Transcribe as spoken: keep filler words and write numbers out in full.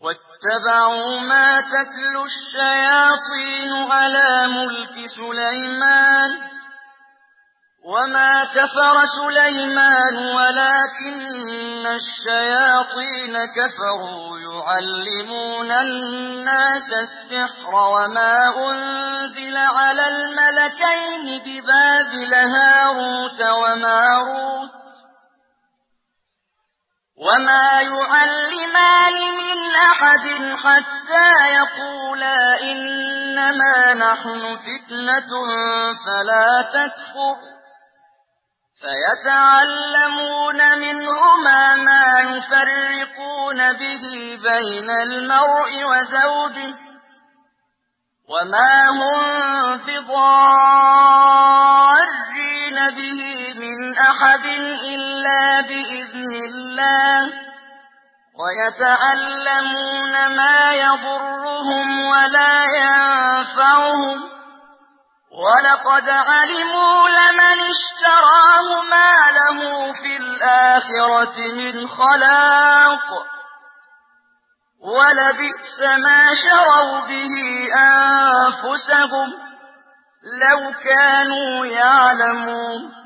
واتبعوا ما تتلو الشياطين على ملك سليمان وما كفر سليمان ولكن الشياطين كفروا يعلمون الناس السحر وما أنزل على الملكين ببابل هاروت وماروت وما يعلمان من أحد حتى يقولا إنما نحن فتنة فلا تكفر فيتعلمون منهما ما يفرقون به بين المرء وزوجه وما هم بضارين به من أحد إلا بإذن الله ويتعلمون ما يضرهم ولا ينفعهم ولقد علموا لمن اشتراه ما له في الآخرة من خلاق ولبئس ما شروا به أنفسهم لو كانوا يعلمون